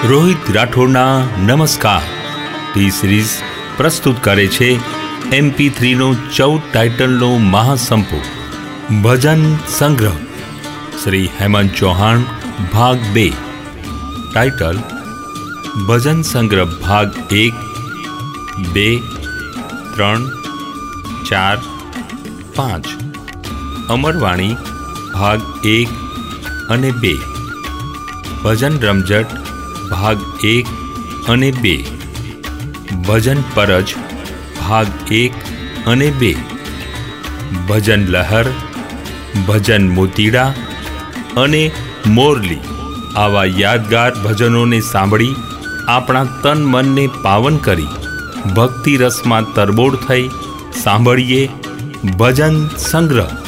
રોહિત રાઠોડના નમસ્કાર T series પ્રસ્તુત કરે છે MP3નો 14 ટાઇટલનો મહાસંપુ ભજન સંગ્રહ શ્રી હેમંત ચૌહાણ ભાગ 2। ટાઇટલ ભજન સંગ્રહ ભાગ 1, 2, 3, 4, 5। અમરવાણી ભાગ 1 અને 2। ભજન રમઝટ ભાગ 1 અને 2। ભજન પરજ ભાગ 1 અને 2। ભજન લહર, ભજન મોતીડા અને મોરલી આવા યાદગાર ભજનોને સાંભળી આપણા તન મનને પાવન કરી ભક્તિ રસમાં તરબોળ થઈ સાંભળીએ ભજન સંગ્રહ।